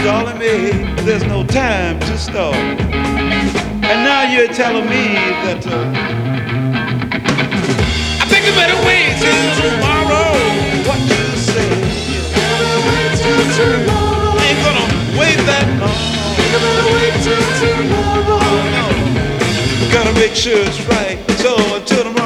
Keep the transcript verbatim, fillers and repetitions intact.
darling me, there's no time to stall. And now you're telling me that uh, I think you better wait till tomorrow. What you say? Better wait till tomorrow. I ain't gonna wait that long. You better wait till tomorrow. Oh, no. Gotta make sure it's right. So until tomorrow.